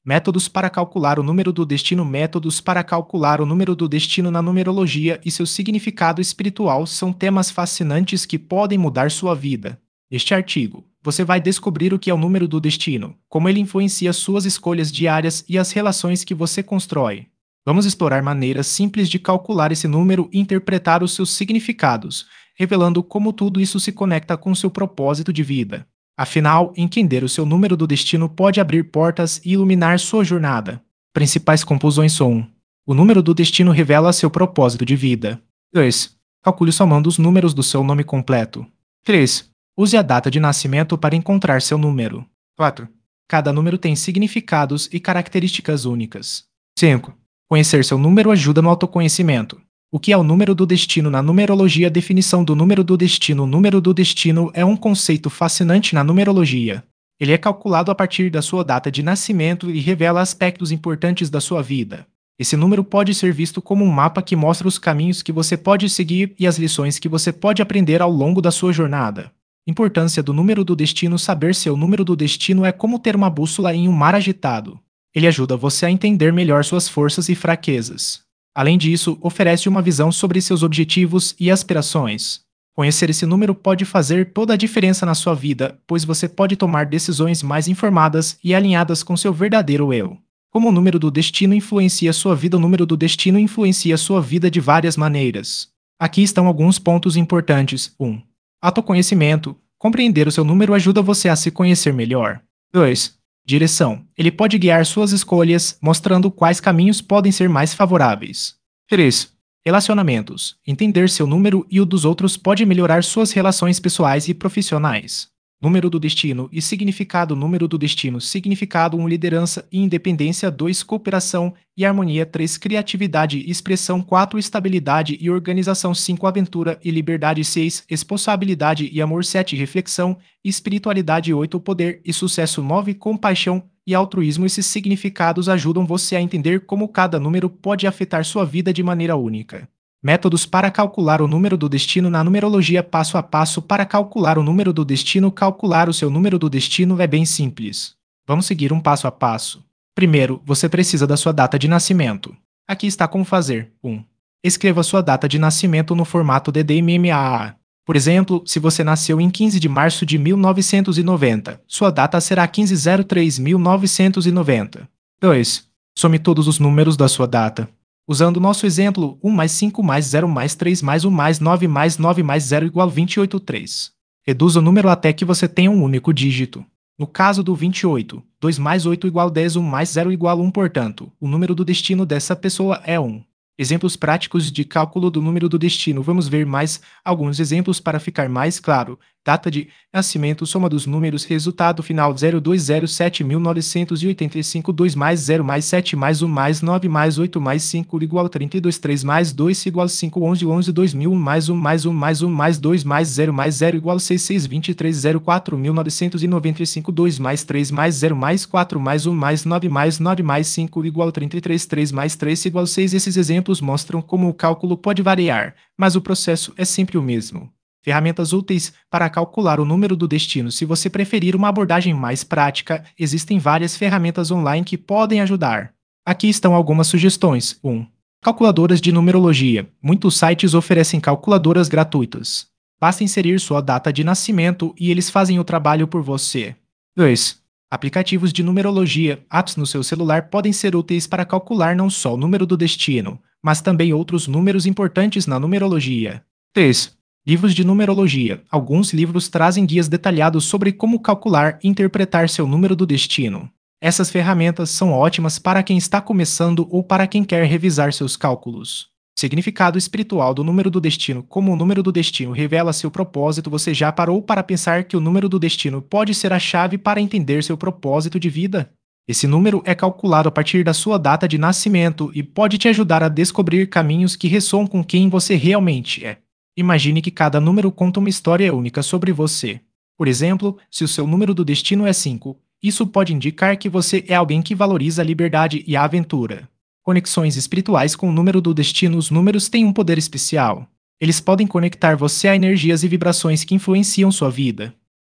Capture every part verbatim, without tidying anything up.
Métodos para calcular o número do destino. Métodos para calcular o número do destino na numerologia e seu significado espiritual são temas fascinantes que podem mudar sua vida. Neste artigo, você vai descobrir o que é o número do destino, como ele influencia suas escolhas diárias e as relações que você constrói. Vamos explorar maneiras simples de calcular esse número e interpretar os seus significados, revelando como tudo isso se conecta com seu propósito de vida. Afinal, entender o seu número do destino pode abrir portas e iluminar sua jornada. Principais conclusões são: um. O número do destino revela seu propósito de vida. dois. Calcule somando os números do seu nome completo. três. Use a data de nascimento para encontrar seu número. quatro. Cada número tem significados e características únicas. cinco. Conhecer seu número ajuda no autoconhecimento. O que é o número do destino na numerologia? Definição do número do destino. O número do destino é um conceito fascinante na numerologia. Ele é calculado a partir da sua data de nascimento e revela aspectos importantes da sua vida. Esse número pode ser visto como um mapa que mostra os caminhos que você pode seguir e as lições que você pode aprender ao longo da sua jornada. Importância do número do destino. Saber seu número do destino é como ter uma bússola em um mar agitado. Ele ajuda você a entender melhor suas forças e fraquezas. Além disso, oferece uma visão sobre seus objetivos e aspirações. Conhecer esse número pode fazer toda a diferença na sua vida, pois você pode tomar decisões mais informadas e alinhadas com seu verdadeiro eu. Como o número do destino influencia sua vida? O número do destino influencia sua vida de várias maneiras. Aqui estão alguns pontos importantes. um. Autoconhecimento. Compreender o seu número ajuda você a se conhecer melhor. dois. Direção. Ele pode guiar suas escolhas, mostrando quais caminhos podem ser mais favoráveis. três. Relacionamentos. Entender seu número e o dos outros pode melhorar suas relações pessoais e profissionais. Número do destino e significado. Número do destino. Significado. um. Liderança e independência. dois. Cooperação e harmonia. três. Criatividade e expressão. quatro. Estabilidade e organização. cinco. Aventura e liberdade. seis. Responsabilidade e amor. sete. Reflexão e espiritualidade. oito. Poder e sucesso. nove. Compaixão e altruísmo. Esses significados ajudam você a entender como cada número pode afetar sua vida de maneira única. Métodos para calcular o número do destino na numerologia. Passo a passo para calcular o número do destino. Calcular o seu número do destino é bem simples. Vamos seguir um passo a passo. Primeiro, você precisa da sua data de nascimento. Aqui está como fazer. um. Escreva sua data de nascimento no formato D D M M A A. Por exemplo, se você nasceu em quinze de março de mil novecentos e noventa, sua data será quinze de zero três mil novecentos e noventa. dois. Some todos os números da sua data. Usando o nosso exemplo, um mais cinco mais zero mais três mais um mais nove mais nove mais zero igual vinte e oito, três. Reduza o número até que você tenha um único dígito. No caso do vinte e oito, dois mais oito igual dez, um mais zero igual um, portanto, o número do destino dessa pessoa é um. Exemplos práticos de cálculo do número do destino. Vamos ver mais alguns exemplos para ficar mais claro. Data de nascimento, soma dos números, resultado final zero dois zero sete mil novecentos e oitenta e cinco, dois mais zero mais sete mais um mais nove mais oito mais cinco igual trinta e dois, três mais dois igual cinco, onze, onze, dois mil, um mais um mais um mais um mais dois mais zero mais zero igual seis, seis, vinte e três, zero quatro mil novecentos e noventa e cinco, dois mais três mais zero mais quatro mais um mais nove mais nove mais cinco igual trinta e três, três mais três igual seis. Esses exemplos mostram como o cálculo pode variar, mas o processo é sempre o mesmo. Ferramentas úteis para calcular o número do destino. Se você preferir uma abordagem mais prática, existem várias ferramentas online que podem ajudar. Aqui estão algumas sugestões. um. Calculadoras de numerologia. Muitos sites oferecem calculadoras gratuitas. Basta inserir sua data de nascimento e eles fazem o trabalho por você. dois. Aplicativos de numerologia. Apps no seu celular podem ser úteis para calcular não só o número do destino, mas também outros números importantes na numerologia. três. Livros de numerologia. Alguns livros trazem guias detalhados sobre como calcular e interpretar seu número do destino. Essas ferramentas são ótimas para quem está começando ou para quem quer revisar seus cálculos. Significado espiritual do número do destino. Como o número do destino revela seu propósito, você já parou para pensar que o número do destino pode ser a chave para entender seu propósito de vida? Esse número é calculado a partir da sua data de nascimento e pode te ajudar a descobrir caminhos que ressoam com quem você realmente é. Imagine que cada número conta uma história única sobre você. Por exemplo, se o seu número do destino é cinco, isso pode indicar que você é alguém que valoriza a liberdade e a aventura. Conexões espirituais com o número do destino. Os números têm um poder especial. Eles podem conectar você a energias e vibrações que influenciam sua vida.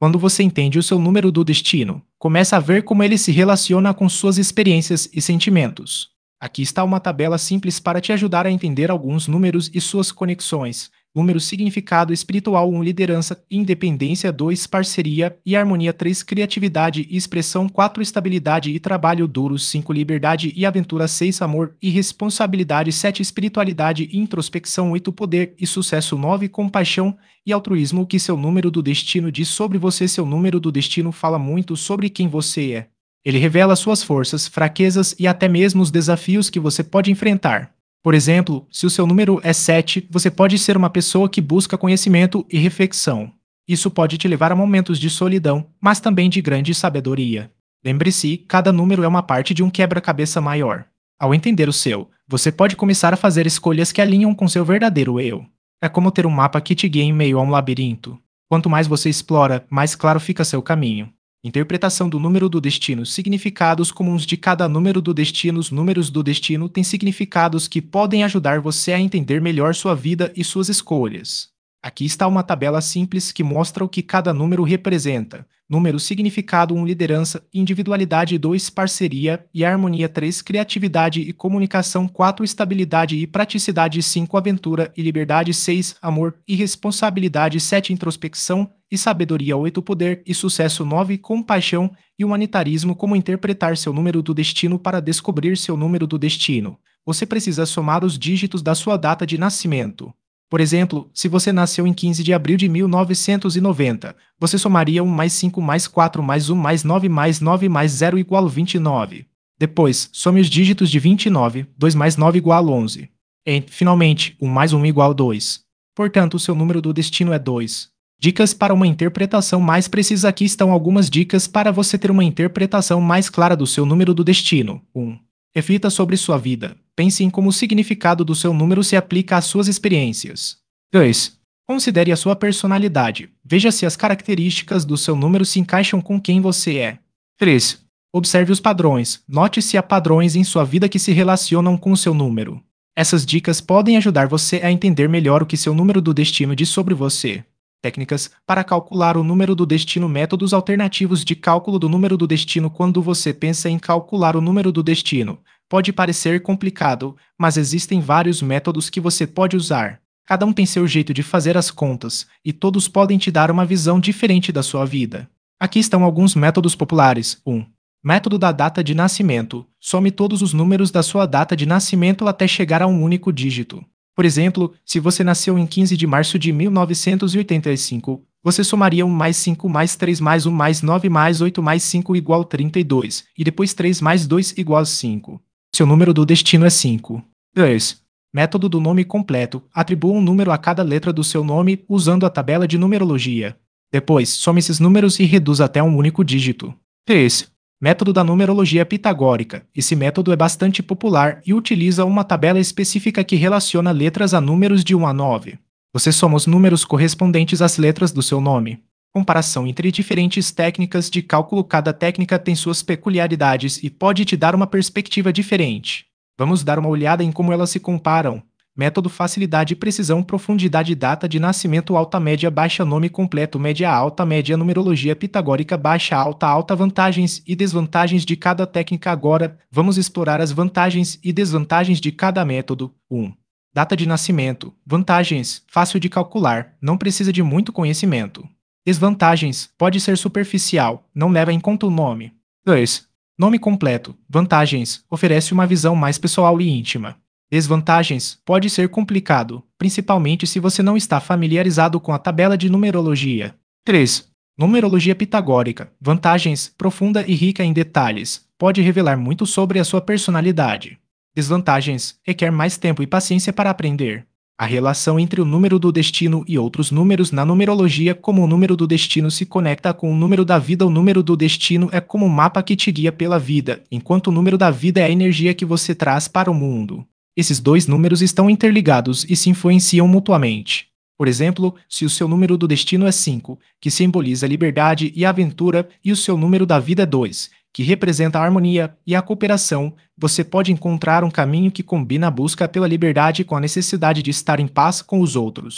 Quando você entende o seu número do destino, começa a ver como ele se relaciona com suas experiências e sentimentos. Aqui está uma tabela simples para te ajudar a entender alguns números e suas conexões. Número significado espiritual um liderança, independência dois parceria e harmonia três criatividade e expressão quatro estabilidade e trabalho duro cinco liberdade e aventura seis amor e responsabilidade sete espiritualidade e introspecção oito poder e sucesso nove compaixão e altruísmo. O que seu número do destino diz sobre você? Seu número do destino fala muito sobre quem você é. Ele revela suas forças, fraquezas e até mesmo os desafios que você pode enfrentar. Por exemplo, se o seu número é sete, você pode ser uma pessoa que busca conhecimento e reflexão. Isso pode te levar a momentos de solidão, mas também de grande sabedoria. Lembre-se, cada número é uma parte de um quebra-cabeça maior. Ao entender o seu, você pode começar a fazer escolhas que alinham com seu verdadeiro eu. É como ter um mapa que te guia em meio a um labirinto. Quanto mais você explora, mais claro fica seu caminho. Interpretação do número do destino. Significados comuns de cada número do destino. Os números do destino têm significados que podem ajudar você a entender melhor sua vida e suas escolhas. Aqui está uma tabela simples que mostra o que cada número representa. Número significado um liderança, individualidade dois parceria e harmonia três criatividade e comunicação quatro estabilidade e praticidade cinco aventura e liberdade seis amor e responsabilidade sete introspecção e sabedoria oito poder e sucesso nove compaixão e humanitarismo. Como interpretar seu número do destino? Para descobrir seu número do destino, você precisa somar os dígitos da sua data de nascimento. Por exemplo, se você nasceu em quinze de abril de mil novecentos e noventa, você somaria um mais cinco mais quatro mais um mais nove mais nove mais zero igual vinte e nove. Depois, some os dígitos de vinte e nove, dois mais nove igual onze. E, finalmente, um mais um igual dois. Portanto, o seu número do destino é dois. Dicas para uma interpretação mais precisa. Aqui estão algumas dicas para você ter uma interpretação mais clara do seu número do destino. um. Reflita sobre sua vida. Pense em como o significado do seu número se aplica às suas experiências. dois. Considere a sua personalidade. Veja se as características do seu número se encaixam com quem você é. três. Observe os padrões. Note se há padrões em sua vida que se relacionam com o seu número. Essas dicas podem ajudar você a entender melhor o que seu número do destino diz sobre você. Técnicas para calcular o número do destino. Métodos alternativos de cálculo do número do destino. Quando você pensa em calcular o número do destino, pode parecer complicado, mas existem vários métodos que você pode usar. Cada um tem seu jeito de fazer as contas, e todos podem te dar uma visão diferente da sua vida. Aqui estão alguns métodos populares. um. Método da data de nascimento. Some todos os números da sua data de nascimento até chegar a um único dígito. Por exemplo, se você nasceu em quinze de março de mil novecentos e oitenta e cinco, você somaria um mais cinco mais três mais um mais nove mais oito mais cinco igual trinta e dois, e depois três mais dois igual cinco. Seu número do destino é cinco. dois. Método do nome completo. Atribua um número a cada letra do seu nome usando a tabela de numerologia. Depois, some esses números e reduz até um único dígito. três. Método da numerologia pitagórica. Esse método é bastante popular e utiliza uma tabela específica que relaciona letras a números de um a nove. Você soma os números correspondentes às letras do seu nome. Comparação entre diferentes técnicas de cálculo. Cada técnica tem suas peculiaridades e pode te dar uma perspectiva diferente. Vamos dar uma olhada em como elas se comparam. Método facilidade e precisão. Profundidade. Data de nascimento. Alta média baixa. Nome completo. Média alta média. Numerologia pitagórica. Baixa alta alta. Vantagens e desvantagens de cada técnica. Agora, vamos explorar as vantagens e desvantagens de cada método. um. Data de nascimento. Vantagens. Fácil de calcular. Não precisa de muito conhecimento. Desvantagens. Pode ser superficial. Não leva em conta o nome. dois. Nome completo. Vantagens. Oferece uma visão mais pessoal e íntima. Desvantagens. Pode ser complicado, principalmente se você não está familiarizado com a tabela de numerologia. três. Numerologia pitagórica. Vantagens. Profunda e rica em detalhes. Pode revelar muito sobre a sua personalidade. Desvantagens. Requer mais tempo e paciência para aprender. A relação entre o número do destino e outros números na numerologia. Como o número do destino se conecta com o número da vida. O número do destino é como um mapa que te guia pela vida, enquanto o número da vida é a energia que você traz para o mundo. Esses dois números estão interligados e se influenciam mutuamente. Por exemplo, se o seu número do destino é cinco, que simboliza a liberdade e a aventura, e o seu número da vida é dois, que representa a harmonia e a cooperação, você pode encontrar um caminho que combina a busca pela liberdade com a necessidade de estar em paz com os outros.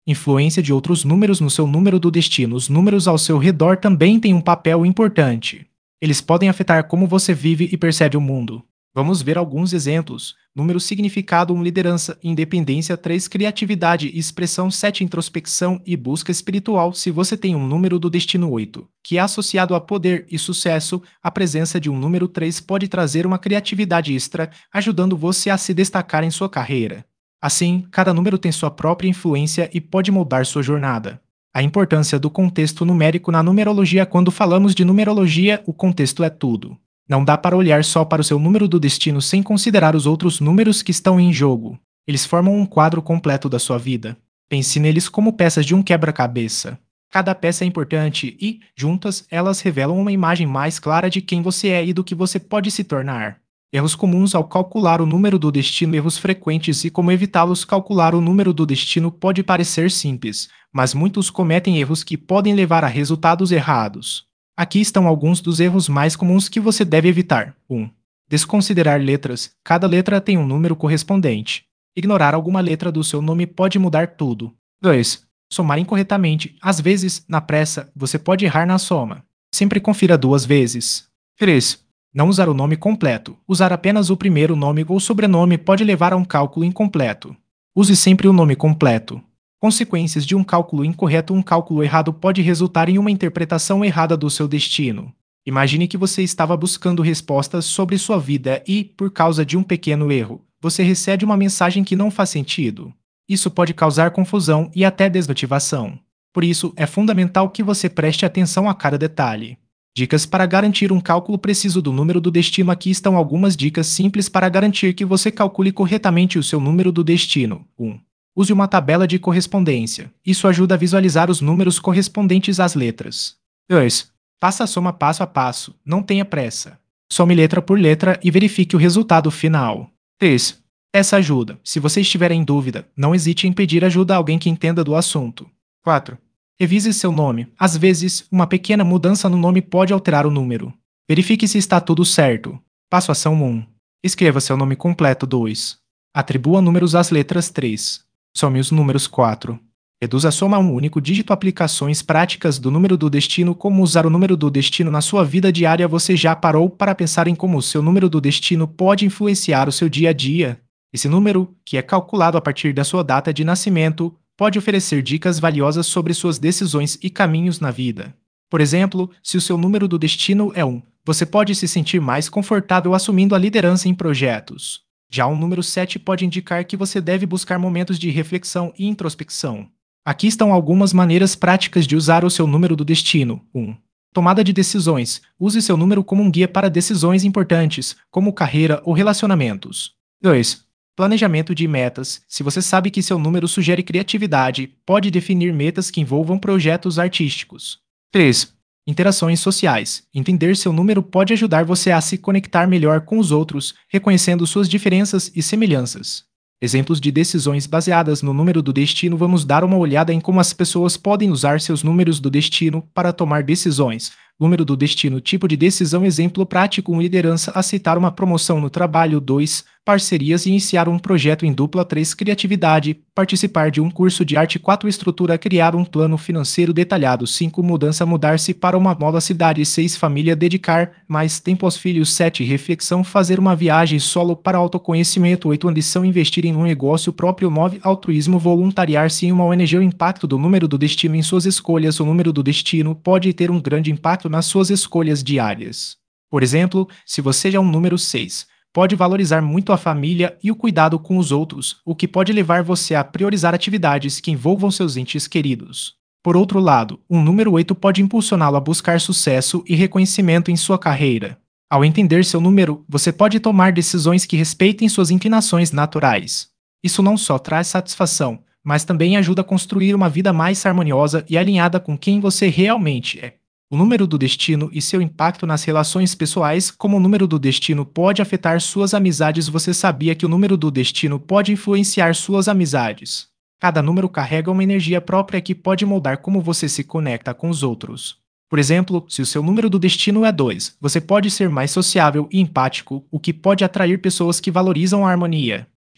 Influência de outros números no seu número do destino. Os números ao seu redor também têm um papel importante. Eles podem afetar como você vive e percebe o mundo. Vamos ver alguns exemplos. Número significado um liderança, independência três criatividade e expressão sete introspecção e busca espiritual. Se você tem um número do destino oito, que é associado a poder e sucesso, a presença de um número três pode trazer uma criatividade extra, ajudando você a se destacar em sua carreira. Assim, cada número tem sua própria influência e pode moldar sua jornada. A importância do contexto numérico na numerologia. Quando falamos de numerologia, o contexto é tudo. Não dá para olhar só para o seu número do destino sem considerar os outros números que estão em jogo. Eles formam um quadro completo da sua vida. Pense neles como peças de um quebra-cabeça. Cada peça é importante e, juntas, elas revelam uma imagem mais clara de quem você é e do que você pode se tornar. Erros comuns ao calcular o número do destino. Erros frequentes e como evitá-los. Calcular o número do destino pode parecer simples, mas muitos cometem erros que podem levar a resultados errados. Aqui estão alguns dos erros mais comuns que você deve evitar. um. Desconsiderar letras. Cada letra tem um número correspondente. Ignorar alguma letra do seu nome pode mudar tudo. dois. Somar incorretamente. Às vezes, na pressa, você pode errar na soma. Sempre confira duas vezes. três. Não usar o nome completo. Usar apenas o primeiro nome ou sobrenome pode levar a um cálculo incompleto. Use sempre o nome completo. Consequências de um cálculo incorreto. Um cálculo errado pode resultar em uma interpretação errada do seu destino. Imagine que você estava buscando respostas sobre sua vida e, por causa de um pequeno erro, você recebe uma mensagem que não faz sentido. Isso pode causar confusão e até desmotivação. Por isso, é fundamental que você preste atenção a cada detalhe. Dicas para garantir um cálculo preciso do número do destino. Aqui estão algumas dicas simples para garantir que você calcule corretamente o seu número do destino. um. Use uma tabela de correspondência. Isso ajuda a visualizar os números correspondentes às letras. dois. Faça a soma passo a passo. Não tenha pressa. Some letra por letra e verifique o resultado final. três. Peça ajuda. Se você estiver em dúvida, não hesite em pedir ajuda a alguém que entenda do assunto. quatro. Revise seu nome. Às vezes, uma pequena mudança no nome pode alterar o número. Verifique se está tudo certo. Passo ação um. Escreva seu nome completo. dois. Atribua números às letras. três. Some os números. quatro. Reduza a soma a um único dígito. Aplicações práticas do número do destino. Como usar o número do destino na sua vida diária. Você já parou para pensar em como o seu número do destino pode influenciar o seu dia a dia? Esse número, que é calculado a partir da sua data de nascimento, pode oferecer dicas valiosas sobre suas decisões e caminhos na vida. Por exemplo, se o seu número do destino é um, você pode se sentir mais confortável assumindo a liderança em projetos. Já o número sete pode indicar que você deve buscar momentos de reflexão e introspecção. Aqui estão algumas maneiras práticas de usar o seu número do destino. um. Tomada de decisões. Use seu número como um guia para decisões importantes, como carreira ou relacionamentos. dois. Planejamento de metas. Se você sabe que seu número sugere criatividade, pode definir metas que envolvam projetos artísticos. três. Interações sociais. Entender seu número pode ajudar você a se conectar melhor com os outros, reconhecendo suas diferenças e semelhanças. Exemplos de decisões baseadas no número do destino. Vamos dar uma olhada em como as pessoas podem usar seus números do destino para tomar decisões. Número do destino. Tipo de decisão. Exemplo prático. um Liderança. Aceitar uma promoção no trabalho. dois Parcerias e iniciar um projeto em dupla. três Criatividade. Participar de um curso de arte. quatro Estrutura. Criar um plano financeiro detalhado. cinco Mudança. Mudar-se para uma nova cidade. seis Família. Dedicar mais tempo aos filhos. sete Reflexão. Fazer uma viagem solo para autoconhecimento. oito Ambição. Investir em um negócio próprio. nove Altruísmo. Voluntariar-se em uma O N G. O impacto do número do destino em suas escolhas. O número do destino pode ter um grande impacto nas suas escolhas diárias. Por exemplo, se você já é um número seis, pode valorizar muito a família e o cuidado com os outros, o que pode levar você a priorizar atividades que envolvam seus entes queridos. Por outro lado, um número oito pode impulsioná-lo a buscar sucesso e reconhecimento em sua carreira. Ao entender seu número, você pode tomar decisões que respeitem suas inclinações naturais. Isso não só traz satisfação, mas também ajuda a construir uma vida mais harmoniosa e alinhada com quem você realmente é. O número do destino e seu impacto nas relações pessoais. Como o número do destino pode afetar suas amizades. Você sabia que o número do destino pode influenciar suas amizades? Cada número carrega uma energia própria que pode moldar como você se conecta com os outros. Por exemplo, se o seu número do destino é dois, você pode ser mais sociável e empático, o que pode atrair pessoas que valorizam a harmonia.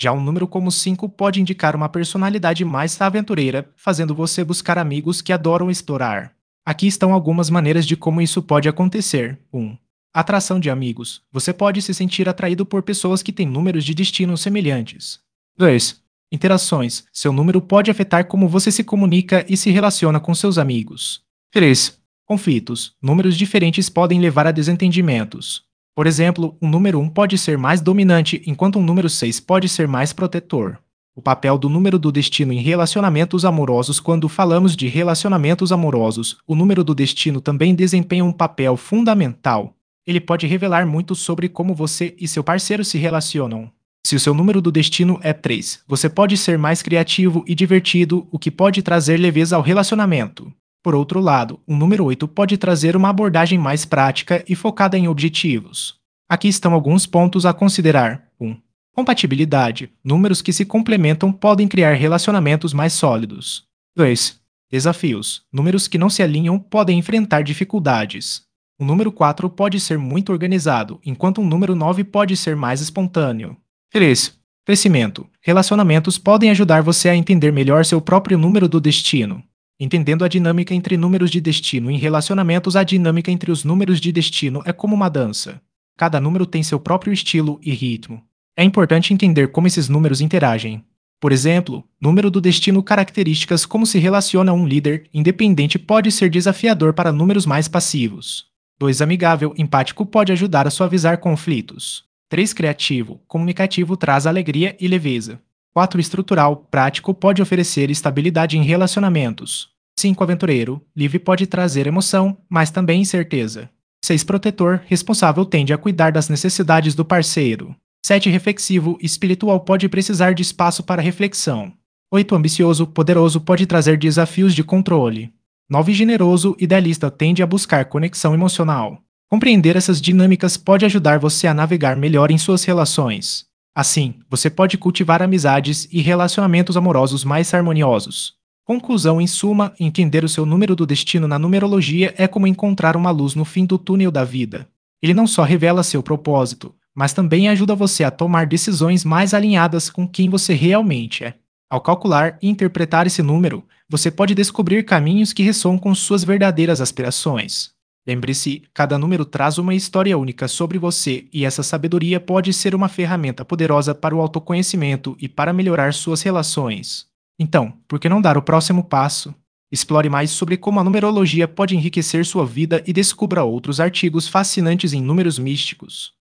Já um número como cinco pode indicar uma personalidade mais aventureira, fazendo você buscar amigos que adoram explorar. Aqui estão algumas maneiras de como isso pode acontecer. um. Atração de amigos. Você pode se sentir atraído por pessoas que têm números de destino semelhantes. dois. Interações. Seu número pode afetar como você se comunica e se relaciona com seus amigos. três. Conflitos. Números diferentes podem levar a desentendimentos. Por exemplo, um número um pode ser mais dominante, enquanto um número seis pode ser mais protetor. O papel do número do destino em relacionamentos amorosos. Quando falamos de relacionamentos amorosos, o número do destino também desempenha um papel fundamental. Ele pode revelar muito sobre como você e seu parceiro se relacionam. Se o seu número do destino é três, você pode ser mais criativo e divertido, o que pode trazer leveza ao relacionamento. Por outro lado, o número oito pode trazer uma abordagem mais prática e focada em objetivos. Aqui estão alguns pontos a considerar. um. Compatibilidade. Números que se complementam podem criar relacionamentos mais sólidos. dois. Desafios. Números que não se alinham podem enfrentar dificuldades. O número quatro pode ser muito organizado, enquanto o número nove pode ser mais espontâneo. três. Crescimento. Relacionamentos podem ajudar você a entender melhor seu próprio número do destino. Entendendo a dinâmica entre números de destino em relacionamentos, a dinâmica entre os números de destino é como uma dança. Cada número tem seu próprio estilo e ritmo. É importante entender como esses números interagem. Por exemplo, número do destino características como se relaciona um líder independente pode ser desafiador para números mais passivos. dois. Amigável, empático pode ajudar a suavizar conflitos. três. Criativo, comunicativo traz alegria e leveza. quatro. Estrutural, prático pode oferecer estabilidade em relacionamentos. cinco. Aventureiro, livre pode trazer emoção, mas também incerteza. seis. Protetor, responsável tende a cuidar das necessidades do parceiro. sete. Reflexivo, espiritual pode precisar de espaço para reflexão. oito. Ambicioso, poderoso pode trazer desafios de controle. nove. Generoso, idealista tende a buscar conexão emocional. Compreender essas dinâmicas pode ajudar você a navegar melhor em suas relações. Assim, você pode cultivar amizades e relacionamentos amorosos mais harmoniosos. Conclusão: em suma, entender o seu número do destino na numerologia é como encontrar uma luz no fim do túnel da vida. Ele não só revela seu propósito, mas também ajuda você a tomar decisões mais alinhadas com quem você realmente é. Ao calcular e interpretar esse número, você pode descobrir caminhos que ressoam com suas verdadeiras aspirações. Lembre-se, cada número traz uma história única sobre você e essa sabedoria pode ser uma ferramenta poderosa para o autoconhecimento e para melhorar suas relações. Então, por que não dar o próximo passo? Explore mais sobre como a numerologia pode enriquecer sua vida e descubra outros artigos fascinantes em números místicos.